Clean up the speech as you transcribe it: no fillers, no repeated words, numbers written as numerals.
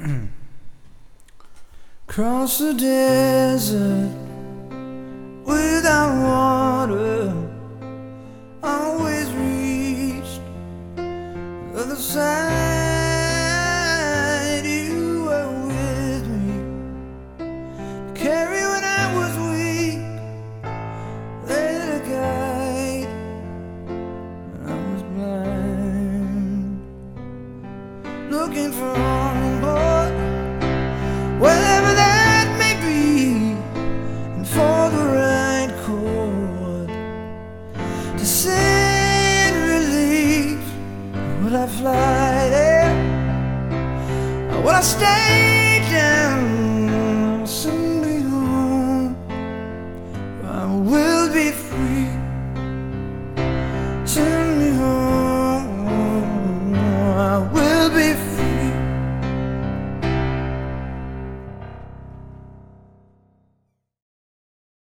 Cross the desert without water, always reached the other side. You were with me, carry when I was weak, led a guide when I was blind, looking for on board, wherever that may be, and for the right chord to send relief. Will I fly there, or will I stay down